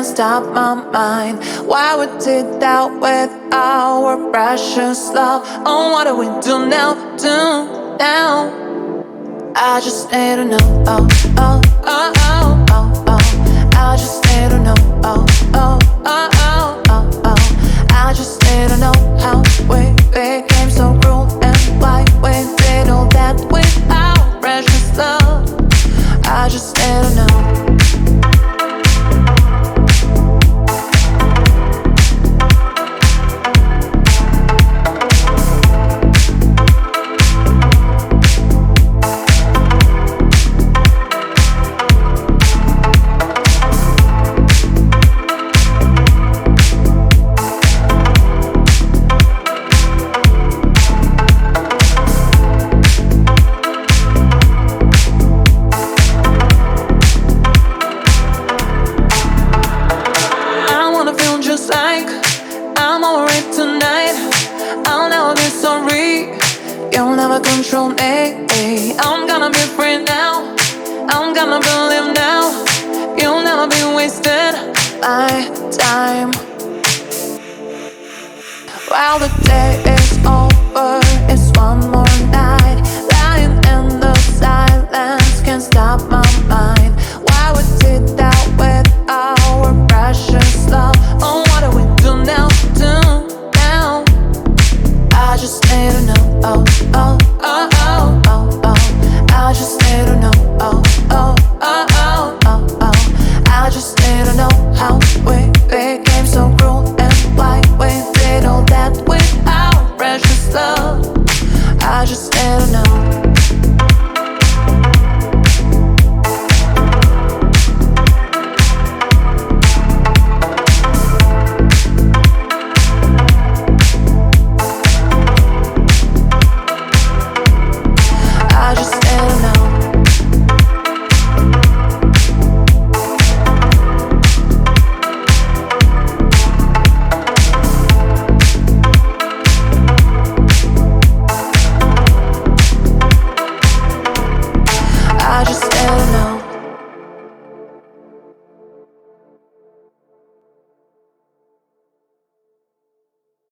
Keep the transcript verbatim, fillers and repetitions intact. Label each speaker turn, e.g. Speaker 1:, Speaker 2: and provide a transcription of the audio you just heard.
Speaker 1: can't stop my mind. Why we did that with our precious love? Oh, what do we do now, do now? I just need to know, oh, oh, oh, oh, oh, oh. I just need to know, oh, oh, oh, oh, oh, oh. I just need to know how we became so cruel and why we did all that with our precious love. I just need to know. You'll never control me. I'm gonna be free now. I'm gonna believe now. You'll never be wasted my time. While the day